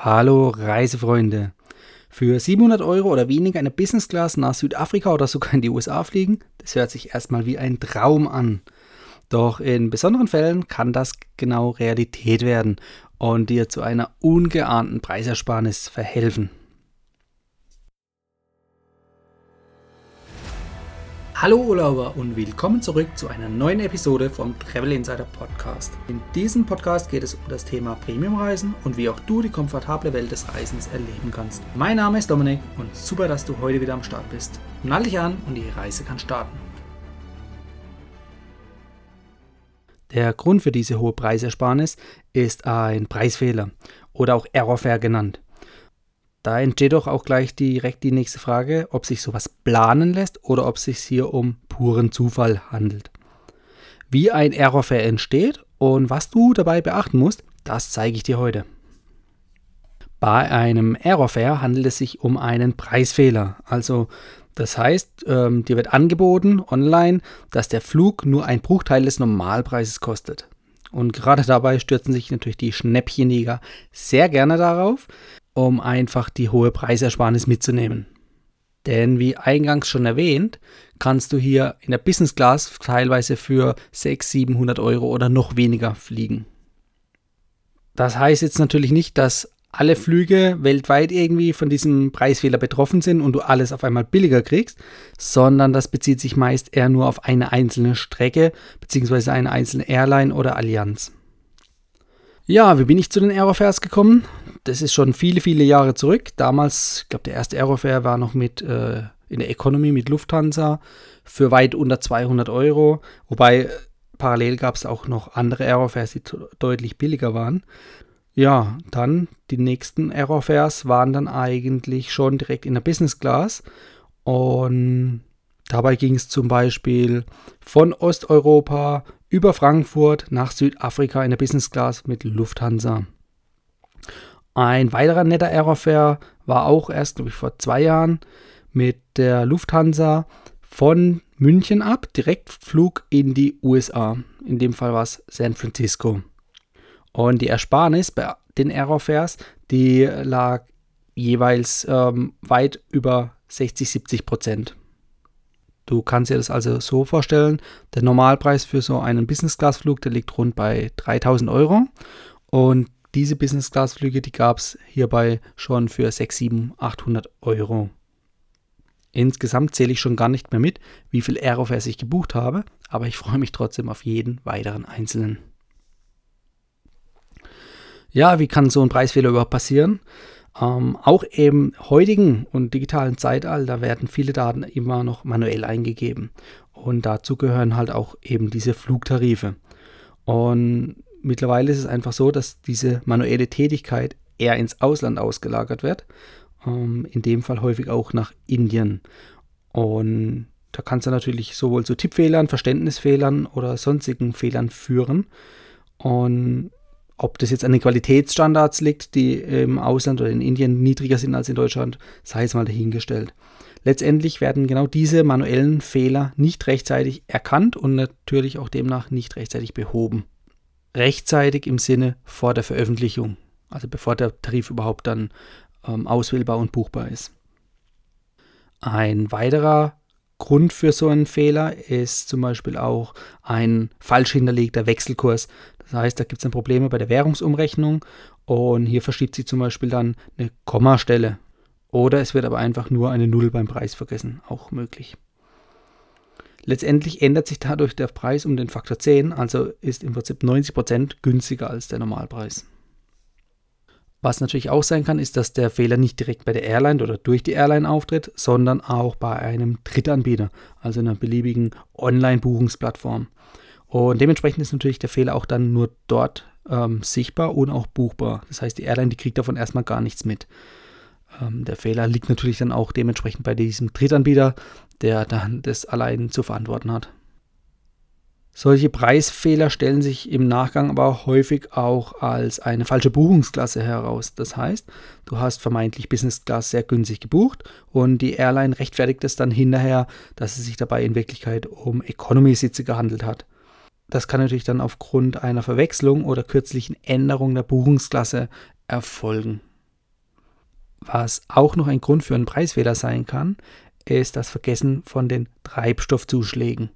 Hallo Reisefreunde. Für 700 Euro oder weniger eine Business Class nach Südafrika oder sogar in die USA fliegen, das hört sich erstmal wie ein Traum an. Doch in besonderen Fällen kann das genau Realität werden und dir zu einer ungeahnten Preisersparnis verhelfen. Hallo Urlauber und willkommen zurück zu einer neuen Episode vom Travel Insider Podcast. In diesem Podcast geht es um das Thema Premiumreisen und wie auch du die komfortable Welt des Reisens erleben kannst. Mein Name ist Dominik und super, dass du heute wieder am Start bist. Nall dich an und die Reise kann starten. Der Grund für diese hohe Preisersparnis ist ein Preisfehler oder auch Errorfare genannt. Da entsteht doch auch gleich direkt die nächste Frage, ob sich sowas planen lässt oder ob es sich hier um puren Zufall handelt. Wie ein Errorfare entsteht und was du dabei beachten musst, das zeige ich dir heute. Bei einem Errorfare handelt es sich um einen Preisfehler. Also das heißt, dir wird angeboten online, dass der Flug nur ein Bruchteil des Normalpreises kostet. Und gerade dabei stürzen sich natürlich die Schnäppchenjäger sehr gerne darauf, um einfach die hohe Preisersparnis mitzunehmen. Denn wie eingangs schon erwähnt, kannst du hier in der Business Class teilweise für 600-700 Euro oder noch weniger fliegen. Das heißt jetzt natürlich nicht, dass alle Flüge weltweit irgendwie von diesem Preisfehler betroffen sind und du alles auf einmal billiger kriegst, sondern das bezieht sich meist eher nur auf eine einzelne Strecke bzw. eine einzelne Airline oder Allianz. Ja, wie bin ich zu den Aerofares gekommen? Das ist schon viele Jahre zurück. Damals, ich glaube, der erste Aerofare war noch in der Economy mit Lufthansa für weit unter 200 Euro. Wobei parallel gab es auch noch andere Aerofares, die deutlich billiger waren. Ja, dann die nächsten Aerofares waren dann eigentlich schon direkt in der Business Class. Und dabei ging es zum Beispiel von Osteuropa über Frankfurt nach Südafrika in der Business Class mit Lufthansa. Ein weiterer netter Aerofare war auch erst, glaube ich, vor 2 Jahren mit der Lufthansa von München ab, Direktflug in die USA. In dem Fall war es San Francisco. Und die Ersparnis bei den Aerofares, die lag jeweils weit über 60-70%. Du kannst dir das also so vorstellen, der Normalpreis für so einen Business-Class-Flug, der liegt rund bei 3.000 Euro. Und diese Business-Class-Flüge, die gab es hierbei schon für 600-800 Euro. Insgesamt zähle ich schon gar nicht mehr mit, wie viel Aerofares ich gebucht habe, aber ich freue mich trotzdem auf jeden weiteren einzelnen. Ja, wie kann so ein Preisfehler überhaupt passieren? Auch im heutigen und digitalen Zeitalter werden viele Daten immer noch manuell eingegeben. Und dazu gehören halt auch eben diese Flugtarife. Und mittlerweile ist es einfach so, dass diese manuelle Tätigkeit eher ins Ausland ausgelagert wird. In dem Fall häufig auch nach Indien. Und da kann es dann natürlich sowohl zu Tippfehlern, Verständnisfehlern oder sonstigen Fehlern führen. Und ob das jetzt an den Qualitätsstandards liegt, die im Ausland oder in Indien niedriger sind als in Deutschland, sei es mal dahingestellt. Letztendlich werden genau diese manuellen Fehler nicht rechtzeitig erkannt und natürlich auch demnach nicht rechtzeitig behoben. Rechtzeitig im Sinne vor der Veröffentlichung, also bevor der Tarif überhaupt dann auswählbar und buchbar ist. Ein weiterer Grund für so einen Fehler ist zum Beispiel auch ein falsch hinterlegter Wechselkurs. Das heißt, da gibt es dann Probleme bei der Währungsumrechnung und hier verschiebt sich zum Beispiel dann eine Kommastelle. Oder es wird aber einfach nur eine Null beim Preis vergessen, auch möglich. Letztendlich ändert sich dadurch der Preis um den Faktor 10, also ist im Prinzip 90% günstiger als der Normalpreis. Was natürlich auch sein kann, ist, dass der Fehler nicht direkt bei der Airline oder durch die Airline auftritt, sondern auch bei einem Drittanbieter, also einer beliebigen Online-Buchungsplattform. Und dementsprechend ist natürlich der Fehler auch dann nur dort sichtbar und auch buchbar. Das heißt, die Airline, die kriegt davon erstmal gar nichts mit. Der Fehler liegt natürlich dann auch dementsprechend bei diesem Drittanbieter, der dann das allein zu verantworten hat. Solche Preisfehler stellen sich im Nachgang aber häufig auch als eine falsche Buchungsklasse heraus. Das heißt, du hast vermeintlich Business Class sehr günstig gebucht und die Airline rechtfertigt es dann hinterher, dass es sich dabei in Wirklichkeit um Economy-Sitze gehandelt hat. Das kann natürlich dann aufgrund einer Verwechslung oder kürzlichen Änderung der Buchungsklasse erfolgen. Was auch noch ein Grund für einen Preisfehler sein kann, ist das Vergessen von den Treibstoffzuschlägen.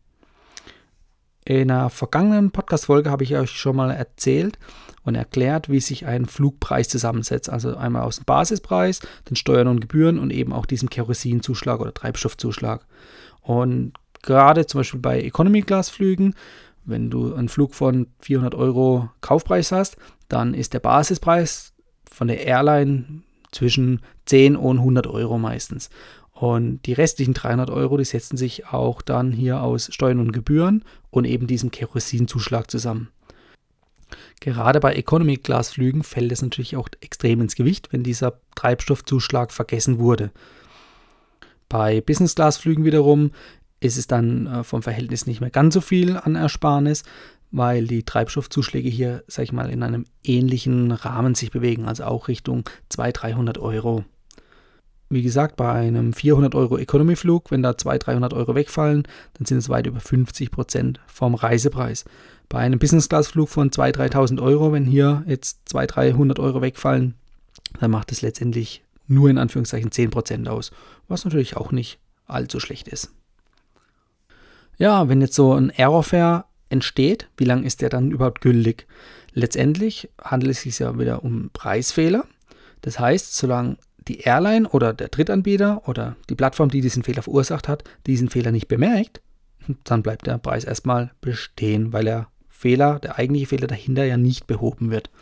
In einer vergangenen Podcast-Folge habe ich euch schon mal erzählt und erklärt, wie sich ein Flugpreis zusammensetzt. Also einmal aus dem Basispreis, den Steuern und Gebühren und eben auch diesem Kerosinzuschlag oder Treibstoffzuschlag. Und gerade zum Beispiel bei Economy-Class-Flügen, wenn du einen Flug von 400 Euro Kaufpreis hast, dann ist der Basispreis von der Airline zwischen 10 und 100 Euro meistens. Und die restlichen 300 Euro, die setzen sich auch dann hier aus Steuern und Gebühren und eben diesem Kerosinzuschlag zusammen. Gerade bei Economy-Class-Flügen fällt es natürlich auch extrem ins Gewicht, wenn dieser Treibstoffzuschlag vergessen wurde. Bei Business-Class-Flügen wiederum ist es dann vom Verhältnis nicht mehr ganz so viel an Ersparnis, weil die Treibstoffzuschläge hier, sag ich mal, in einem ähnlichen Rahmen sich bewegen, also auch Richtung 200-300 Euro. Wie gesagt, bei einem 400 Euro Economy-Flug, wenn da 200-300 Euro wegfallen, dann sind es weit über 50% vom Reisepreis. Bei einem Business-Class-Flug von 2.000, 3.000 Euro, wenn hier jetzt 200-300 Euro wegfallen, dann macht es letztendlich nur in Anführungszeichen 10% aus, was natürlich auch nicht allzu schlecht ist. Ja, wenn jetzt so ein Airfare entsteht, wie lange ist der dann überhaupt gültig? Letztendlich handelt es sich ja wieder um Preisfehler. Das heißt, solange die Airline oder der Drittanbieter oder die Plattform, die diesen Fehler verursacht hat, diesen Fehler nicht bemerkt, dann bleibt der Preis erstmal bestehen, weil der eigentliche Fehler dahinter ja nicht behoben wird.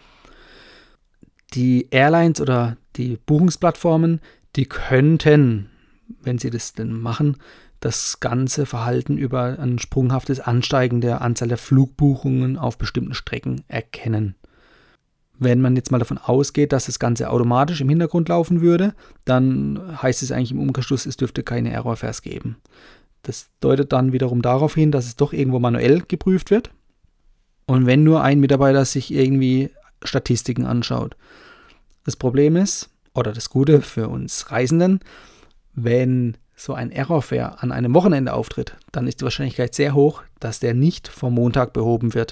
Die Airlines oder die Buchungsplattformen, die könnten, wenn sie das denn machen, das ganze Verhalten über ein sprunghaftes Ansteigen der Anzahl der Flugbuchungen auf bestimmten Strecken erkennen. Wenn man jetzt mal davon ausgeht, dass das Ganze automatisch im Hintergrund laufen würde, dann heißt es eigentlich im Umkehrschluss, es dürfte keine Errorfares geben. Das deutet dann wiederum darauf hin, dass es doch irgendwo manuell geprüft wird. Und wenn nur ein Mitarbeiter sich irgendwie Statistiken anschaut. Das Problem ist, oder das Gute für uns Reisenden, wenn so ein Errorfare an einem Wochenende auftritt, dann ist die Wahrscheinlichkeit sehr hoch, dass der nicht vom Montag behoben wird.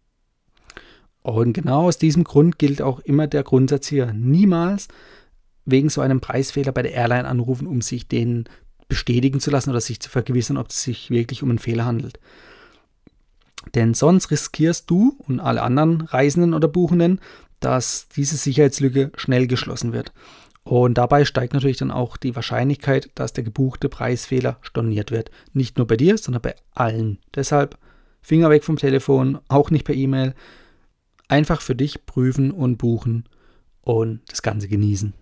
Und genau aus diesem Grund gilt auch immer der Grundsatz hier: niemals wegen so einem Preisfehler bei der Airline anrufen, um sich den bestätigen zu lassen oder sich zu vergewissern, ob es sich wirklich um einen Fehler handelt. Denn sonst riskierst du und alle anderen Reisenden oder Buchenden, dass diese Sicherheitslücke schnell geschlossen wird. Und dabei steigt natürlich dann auch die Wahrscheinlichkeit, dass der gebuchte Preisfehler storniert wird. Nicht nur bei dir, sondern bei allen. Deshalb Finger weg vom Telefon, auch nicht per E-Mail. Einfach für dich prüfen und buchen und das Ganze genießen.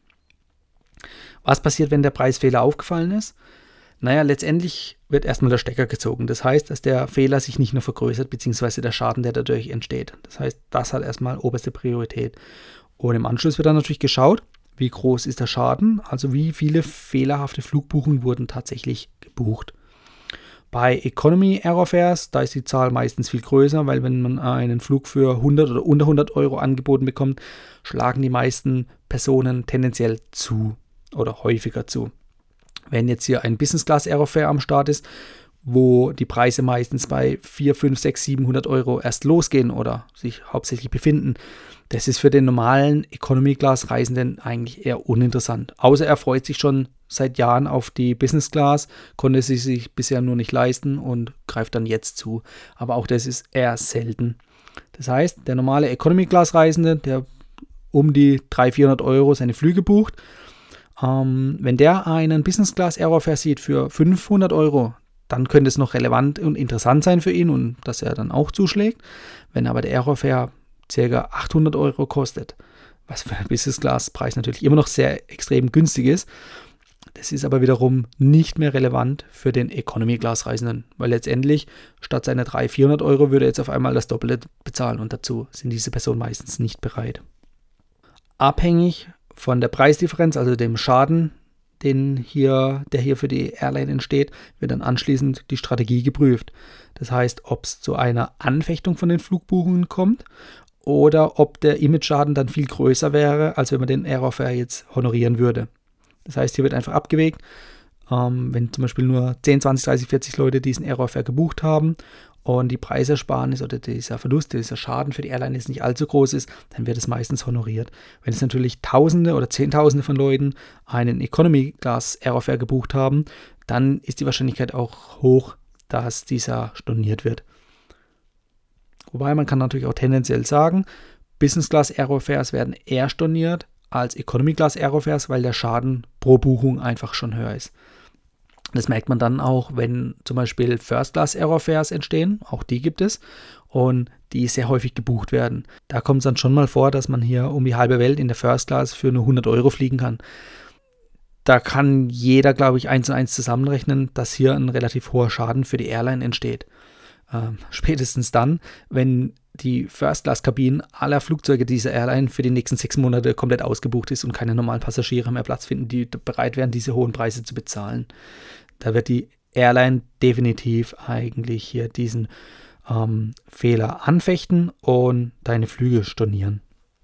Was passiert, wenn der Preisfehler aufgefallen ist? Naja, letztendlich wird erstmal der Stecker gezogen. Das heißt, dass der Fehler sich nicht nur vergrößert, beziehungsweise der Schaden, der dadurch entsteht. Das heißt, das hat erstmal oberste Priorität. Und im Anschluss wird dann natürlich geschaut, wie groß ist der Schaden, also wie viele fehlerhafte Flugbuchungen wurden tatsächlich gebucht. Bei Economy Airfares, da ist die Zahl meistens viel größer, weil wenn man einen Flug für 100 oder unter 100 Euro angeboten bekommt, schlagen die meisten Personen tendenziell zu oder häufiger zu. Wenn jetzt hier ein Business Class Airfare am Start ist, wo die Preise meistens bei 4, 5, 6, 700 Euro erst losgehen oder sich hauptsächlich befinden, das ist für den normalen Economy-Class-Reisenden eigentlich eher uninteressant. Außer er freut sich schon seit Jahren auf die Business Class, konnte sie sich bisher nur nicht leisten und greift dann jetzt zu. Aber auch das ist eher selten. Das heißt, der normale Economy-Class-Reisende, der um die 300, 400 Euro seine Flüge bucht, wenn der einen Business Class Airfare sieht für 500 Euro, dann könnte es noch relevant und interessant sein für ihn und dass er dann auch zuschlägt. Wenn aber der Airfare ca. 800 Euro kostet, was für einen Business Class Preis natürlich immer noch sehr extrem günstig ist, das ist aber wiederum nicht mehr relevant für den Economy Class Reisenden, weil letztendlich statt seiner 300, 400 Euro würde er jetzt auf einmal das Doppelte bezahlen und dazu sind diese Personen meistens nicht bereit. Abhängig von der Preisdifferenz, also dem Schaden, der hier für die Airline entsteht, wird dann anschließend die Strategie geprüft. Das heißt, ob es zu einer Anfechtung von den Flugbuchungen kommt oder ob der Image-Schaden dann viel größer wäre, als wenn man den Airfare jetzt honorieren würde. Das heißt, hier wird einfach abgewägt, wenn zum Beispiel nur 10, 20, 30, 40 Leute diesen Airfare gebucht haben und die Preisersparnis oder dieser Verlust, dieser Schaden für die Airline jetzt nicht allzu groß ist, dann wird es meistens honoriert. Wenn es natürlich Tausende oder Zehntausende von Leuten einen Economy-Class-Airfare gebucht haben, dann ist die Wahrscheinlichkeit auch hoch, dass dieser storniert wird. Wobei man kann natürlich auch tendenziell sagen, Business-Class-Aerofares werden eher storniert als Economy-Class-Aerofares, weil der Schaden pro Buchung einfach schon höher ist. Das merkt man dann auch, wenn zum Beispiel First-Class-Aerofares entstehen, auch die gibt es, und die sehr häufig gebucht werden. Da kommt es dann schon mal vor, dass man hier um die halbe Welt in der First Class für nur 100 Euro fliegen kann. Da kann jeder, glaube ich, 1 und 1 zusammenrechnen, dass hier ein relativ hoher Schaden für die Airline entsteht. Spätestens dann, wenn die First-Class-Kabinen aller Flugzeuge dieser Airline für die nächsten 6 Monate komplett ausgebucht ist und keine normalen Passagiere mehr Platz finden, die bereit wären, diese hohen Preise zu bezahlen. Da wird die Airline definitiv eigentlich hier diesen Fehler anfechten und deine Flüge stornieren.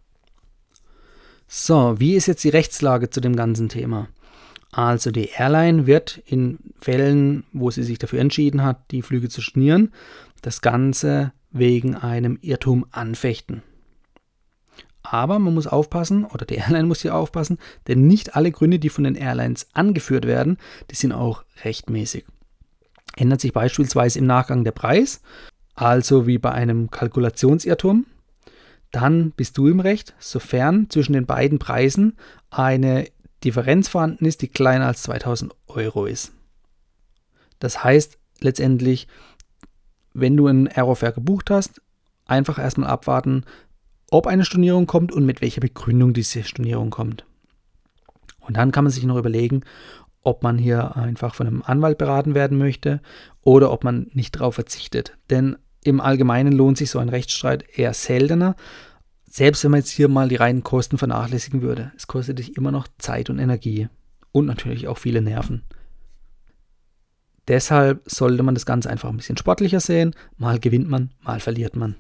So, wie ist jetzt die Rechtslage zu dem ganzen Thema? Also die Airline wird in Fällen, wo sie sich dafür entschieden hat, die Flüge zu stornieren, das Ganze wegen einem Irrtum anfechten. Aber man muss aufpassen, oder die Airline muss hier aufpassen, denn nicht alle Gründe, die von den Airlines angeführt werden, die sind auch rechtmäßig. Ändert sich beispielsweise im Nachgang der Preis, also wie bei einem Kalkulationsirrtum, dann bist du im Recht, sofern zwischen den beiden Preisen eine Differenz vorhanden ist, die kleiner als 2000 Euro ist. Das heißt letztendlich, wenn du einen Aerofare gebucht hast, einfach erstmal abwarten, ob eine Stornierung kommt und mit welcher Begründung diese Stornierung kommt. Und dann kann man sich noch überlegen, ob man hier einfach von einem Anwalt beraten werden möchte oder ob man nicht darauf verzichtet. Denn im Allgemeinen lohnt sich so ein Rechtsstreit eher seltener, selbst wenn man jetzt hier mal die reinen Kosten vernachlässigen würde. Es kostet dich immer noch Zeit und Energie und natürlich auch viele Nerven. Deshalb sollte man das Ganze einfach ein bisschen sportlicher sehen. Mal gewinnt man, mal verliert man.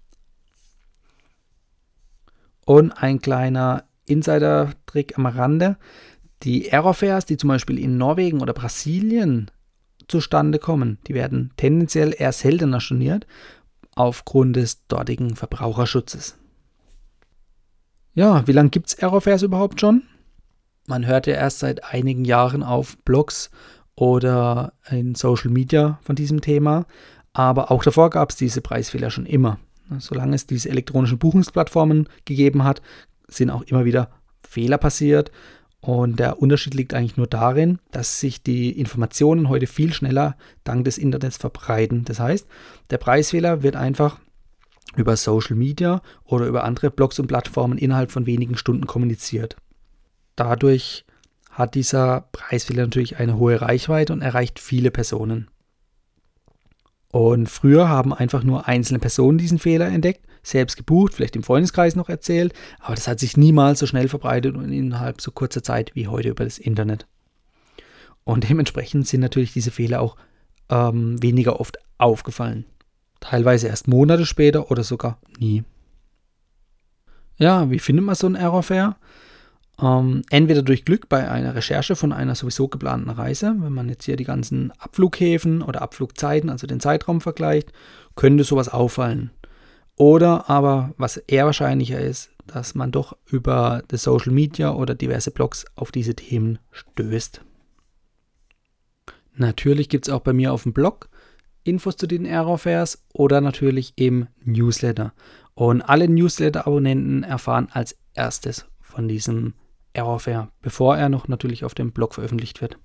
Und ein kleiner Insider-Trick am Rande. Die Aerofares, die zum Beispiel in Norwegen oder Brasilien zustande kommen, die werden tendenziell eher seltener storniert aufgrund des dortigen Verbraucherschutzes. Ja, wie lange gibt es Aerofares überhaupt schon? Man hört ja erst seit einigen Jahren auf Blogs oder in Social Media von diesem Thema, aber auch davor gab es diese Preisfehler schon immer. Solange es diese elektronischen Buchungsplattformen gegeben hat, sind auch immer wieder Fehler passiert und der Unterschied liegt eigentlich nur darin, dass sich die Informationen heute viel schneller dank des Internets verbreiten. Das heißt, der Preisfehler wird einfach über Social Media oder über andere Blogs und Plattformen innerhalb von wenigen Stunden kommuniziert. Dadurch hat dieser Preisfehler natürlich eine hohe Reichweite und erreicht viele Personen. Und früher haben einfach nur einzelne Personen diesen Fehler entdeckt, selbst gebucht, vielleicht im Freundeskreis noch erzählt, aber das hat sich niemals so schnell verbreitet und innerhalb so kurzer Zeit wie heute über das Internet. Und dementsprechend sind natürlich diese Fehler auch weniger oft aufgefallen. Teilweise erst Monate später oder sogar nie. Ja, wie findet man so einen Aerofare? Entweder durch Glück bei einer Recherche von einer sowieso geplanten Reise, wenn man jetzt hier die ganzen Abflughäfen oder Abflugzeiten, also den Zeitraum vergleicht, könnte sowas auffallen. Oder aber, was eher wahrscheinlicher ist, dass man doch über das Social Media oder diverse Blogs auf diese Themen stößt. Natürlich gibt es auch bei mir auf dem Blog Infos zu den Aerofares oder natürlich im Newsletter. Und alle Newsletter-Abonnenten erfahren als erstes von diesem Aerofare, bevor er noch natürlich auf dem Blog veröffentlicht wird.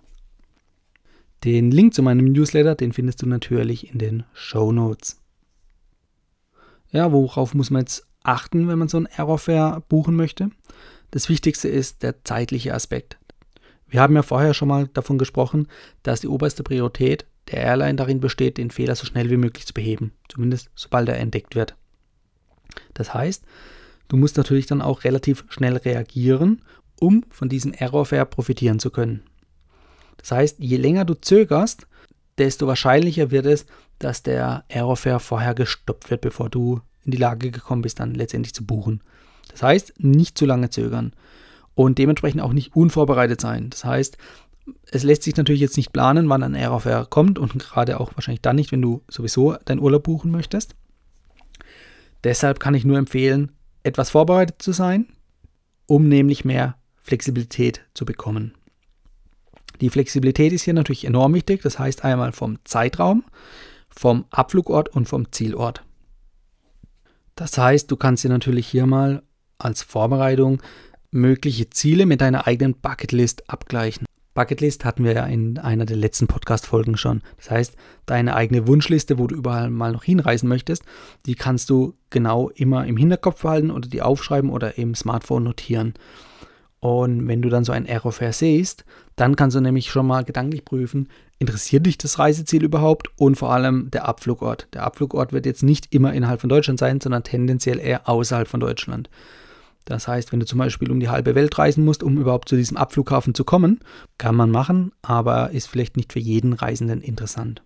Den Link zu meinem Newsletter, den findest du natürlich in den Shownotes. Ja, worauf muss man jetzt achten, wenn man so einen Aerofare buchen möchte? Das Wichtigste ist der zeitliche Aspekt. Wir haben ja vorher schon mal davon gesprochen, dass die oberste Priorität der Airline darin besteht, den Fehler so schnell wie möglich zu beheben, zumindest sobald er entdeckt wird. Das heißt, du musst natürlich dann auch relativ schnell reagieren, um von diesem Aerofare profitieren zu können. Das heißt, je länger du zögerst, desto wahrscheinlicher wird es, dass der Aerofare vorher gestoppt wird, bevor du in die Lage gekommen bist, dann letztendlich zu buchen. Das heißt, nicht zu lange zögern und dementsprechend auch nicht unvorbereitet sein. Das heißt, Es lässt sich natürlich jetzt nicht planen, wann ein Airofare kommt und gerade auch wahrscheinlich dann nicht, wenn du sowieso deinen Urlaub buchen möchtest. Deshalb kann ich nur empfehlen, etwas vorbereitet zu sein, um nämlich mehr Flexibilität zu bekommen. Die Flexibilität ist hier natürlich enorm wichtig, das heißt einmal vom Zeitraum, vom Abflugort und vom Zielort. Das heißt, du kannst dir natürlich hier mal als Vorbereitung mögliche Ziele mit deiner eigenen Bucketlist abgleichen. Bucketlist hatten wir ja in einer der letzten Podcast-Folgen schon. Das heißt, deine eigene Wunschliste, wo du überall mal noch hinreisen möchtest, die kannst du genau immer im Hinterkopf behalten oder die aufschreiben oder im Smartphone notieren. Und wenn du dann so ein Airofare siehst, dann kannst du nämlich schon mal gedanklich prüfen, interessiert dich das Reiseziel überhaupt und vor allem der Abflugort. Der Abflugort wird jetzt nicht immer innerhalb von Deutschland sein, sondern tendenziell eher außerhalb von Deutschland. Das heißt, wenn du zum Beispiel um die halbe Welt reisen musst, um überhaupt zu diesem Abflughafen zu kommen, kann man machen, aber ist vielleicht nicht für jeden Reisenden interessant.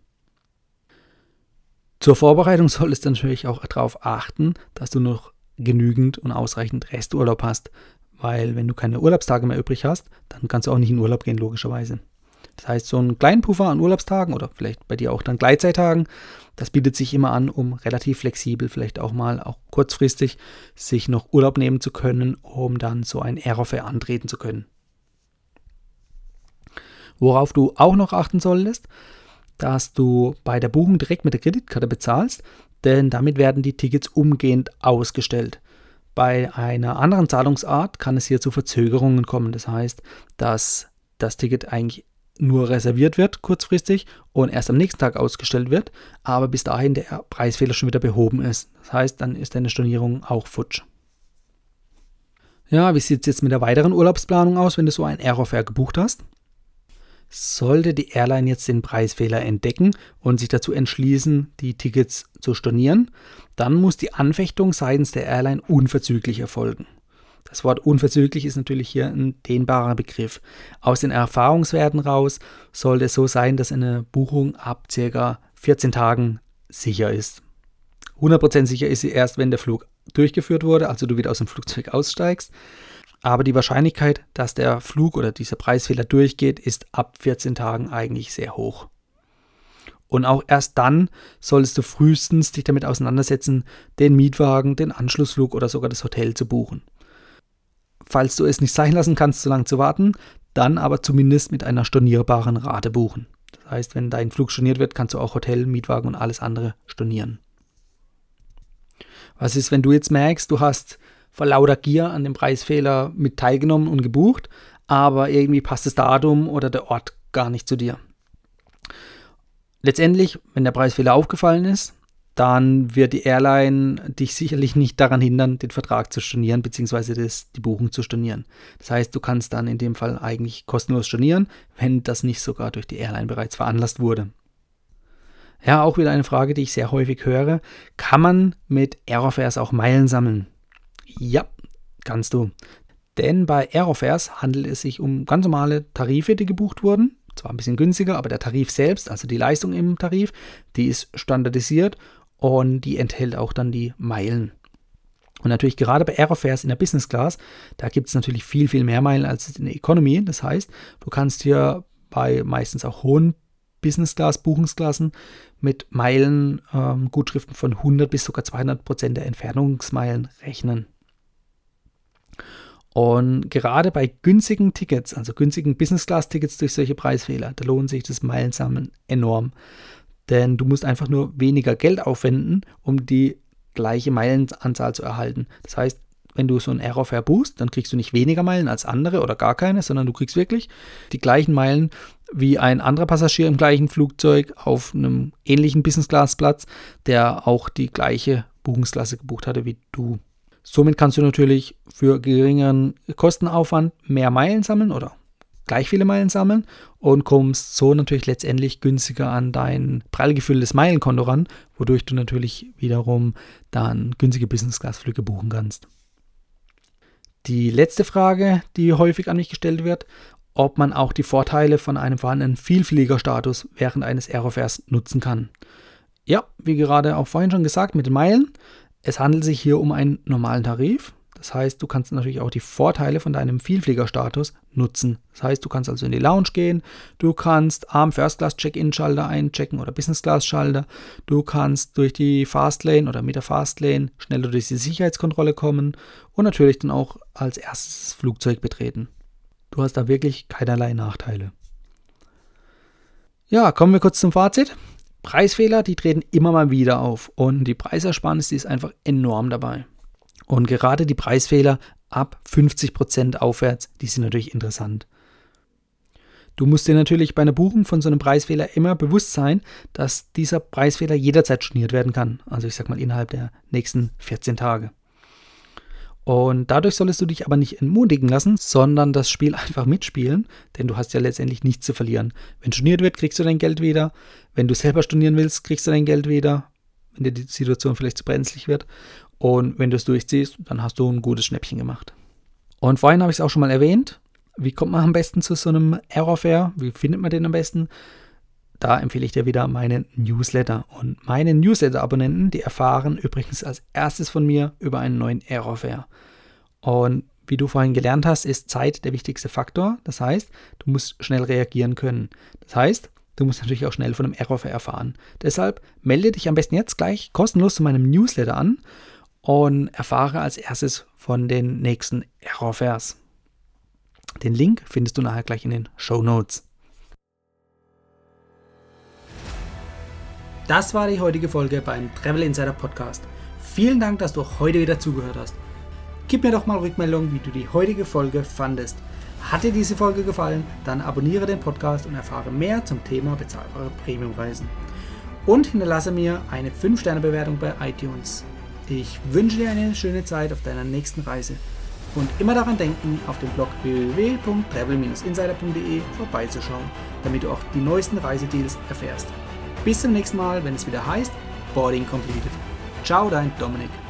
Zur Vorbereitung solltest du natürlich auch darauf achten, dass du noch genügend und ausreichend Resturlaub hast, weil wenn du keine Urlaubstage mehr übrig hast, dann kannst du auch nicht in Urlaub gehen, logischerweise. Das heißt, so einen kleinen Puffer an Urlaubstagen oder vielleicht bei dir auch dann Gleitzeittagen, das bietet sich immer an, um relativ flexibel, vielleicht auch mal auch kurzfristig, sich noch Urlaub nehmen zu können, um dann so ein Airofare antreten zu können. Worauf du auch noch achten solltest, dass du bei der Buchung direkt mit der Kreditkarte bezahlst, denn damit werden die Tickets umgehend ausgestellt. Bei einer anderen Zahlungsart kann es hier zu Verzögerungen kommen. Das heißt, dass das Ticket eigentlich nur reserviert wird kurzfristig und erst am nächsten Tag ausgestellt wird, aber bis dahin der Preisfehler schon wieder behoben ist. Das heißt, dann ist deine Stornierung auch futsch. Ja, wie sieht es jetzt mit der weiteren Urlaubsplanung aus, wenn du so ein Airofare gebucht hast? Sollte die Airline jetzt den Preisfehler entdecken und sich dazu entschließen, die Tickets zu stornieren, dann muss die Anfechtung seitens der Airline unverzüglich erfolgen. Das Wort unverzüglich ist natürlich hier ein dehnbarer Begriff. Aus den Erfahrungswerten raus sollte es so sein, dass eine Buchung ab ca. 14 Tagen sicher ist. 100% sicher ist sie erst, wenn der Flug durchgeführt wurde, also du wieder aus dem Flugzeug aussteigst. Aber die Wahrscheinlichkeit, dass der Flug oder dieser Preisfehler durchgeht, ist ab 14 Tagen eigentlich sehr hoch. Und auch erst dann solltest du frühestens dich damit auseinandersetzen, den Mietwagen, den Anschlussflug oder sogar das Hotel zu buchen. Falls du es nicht sein lassen kannst, so lange zu warten, dann aber zumindest mit einer stornierbaren Rate buchen. Das heißt, wenn dein Flug storniert wird, kannst du auch Hotel, Mietwagen und alles andere stornieren. Was ist, wenn du jetzt merkst, du hast vor lauter Gier an dem Preisfehler mit teilgenommen und gebucht, aber irgendwie passt das Datum oder der Ort gar nicht zu dir? Letztendlich, wenn der Preisfehler aufgefallen ist, dann wird die Airline dich sicherlich nicht daran hindern, den Vertrag zu stornieren bzw. die Buchung zu stornieren. Das heißt, du kannst dann in dem Fall eigentlich kostenlos stornieren, wenn das nicht sogar durch die Airline bereits veranlasst wurde. Ja, auch wieder eine Frage, die ich sehr häufig höre. Kann man mit Aerofares auch Meilen sammeln? Ja, kannst du. Denn bei Aerofares handelt es sich um ganz normale Tarife, die gebucht wurden. Zwar ein bisschen günstiger, aber der Tarif selbst, also die Leistung im Tarif, die ist standardisiert und die enthält auch dann die Meilen. Und natürlich gerade bei Aerofares in der Business Class, da gibt es natürlich viel, viel mehr Meilen als in der Economy. Das heißt, du kannst hier bei meistens auch hohen Business Class Buchungsklassen mit Meilen, Gutschriften von 100 bis sogar 200% der Entfernungsmeilen rechnen. Und gerade bei günstigen Tickets, also günstigen Business-Class-Tickets durch solche Preisfehler, da lohnt sich das Meilensammeln enorm. Denn du musst einfach nur weniger Geld aufwenden, um die gleiche Meilenanzahl zu erhalten. Das heißt, wenn du so ein Aerofare buchst, dann kriegst du nicht weniger Meilen als andere oder gar keine, sondern du kriegst wirklich die gleichen Meilen wie ein anderer Passagier im gleichen Flugzeug auf einem ähnlichen Business-Class-Platz, der auch die gleiche Buchungsklasse gebucht hatte wie du. Somit kannst du natürlich für geringeren Kostenaufwand mehr Meilen sammeln oder gleich viele Meilen sammeln und kommst so natürlich letztendlich günstiger an dein prall gefülltes Meilenkonto ran, wodurch du natürlich wiederum dann günstige Business-Class-Flüge buchen kannst. Die letzte Frage, die häufig an mich gestellt wird, ob man auch die Vorteile von einem vorhandenen Vielfliegerstatus während eines Aerofares nutzen kann. Ja, wie gerade auch vorhin schon gesagt mit den Meilen, es handelt sich hier um einen normalen Tarif. Das heißt, du kannst natürlich auch die Vorteile von deinem Vielfliegerstatus nutzen. Das heißt, du kannst also in die Lounge gehen, du kannst am First-Class-Check-In-Schalter einchecken oder Business-Class-Schalter, du kannst durch die Fastlane oder mit der Fastlane schneller durch die Sicherheitskontrolle kommen und natürlich dann auch als erstes Flugzeug betreten. Du hast da wirklich keinerlei Nachteile. Ja, kommen wir kurz zum Fazit. Preisfehler, die treten immer mal wieder auf und die Preisersparnis, die ist einfach enorm dabei. Und gerade die Preisfehler ab 50% aufwärts, die sind natürlich interessant. Du musst dir natürlich bei einer Buchung von so einem Preisfehler immer bewusst sein, dass dieser Preisfehler jederzeit storniert werden kann. Also ich sag mal innerhalb der nächsten 14 Tage. Und dadurch solltest du dich aber nicht entmutigen lassen, sondern das Spiel einfach mitspielen, denn du hast ja letztendlich nichts zu verlieren. Wenn storniert wird, kriegst du dein Geld wieder. Wenn du selber stornieren willst, kriegst du dein Geld wieder, wenn dir die Situation vielleicht zu brenzlig wird. Und wenn du es durchziehst, dann hast du ein gutes Schnäppchen gemacht. Und vorhin habe ich es auch schon mal erwähnt. Wie kommt man am besten zu so einem Airofare? Wie findet man den am besten? Da empfehle ich dir wieder meinen Newsletter. Und meine Newsletter-Abonnenten, die erfahren übrigens als erstes von mir über einen neuen Airofare. Und wie du vorhin gelernt hast, ist Zeit der wichtigste Faktor. Das heißt, du musst schnell reagieren können. Das heißt, du musst natürlich auch schnell von einem Airofare erfahren. Deshalb melde dich am besten jetzt gleich kostenlos zu meinem Newsletter an und erfahre als erstes von den nächsten Aerofares. Den Link findest du nachher gleich in den Shownotes. Das war die heutige Folge beim Travel Insider Podcast. Vielen Dank, dass du heute wieder zugehört hast. Gib mir doch mal Rückmeldung, wie du die heutige Folge fandest. Hat dir diese Folge gefallen, dann abonniere den Podcast und erfahre mehr zum Thema bezahlbare Premiumreisen. Und hinterlasse mir eine 5-Sterne-Bewertung bei iTunes. Ich wünsche dir eine schöne Zeit auf deiner nächsten Reise. Und immer daran denken, auf dem Blog www.travel-insider.de vorbeizuschauen, damit du auch die neuesten Reisedeals erfährst. Bis zum nächsten Mal, wenn es wieder heißt Boarding Completed. Ciao, dein Dominik.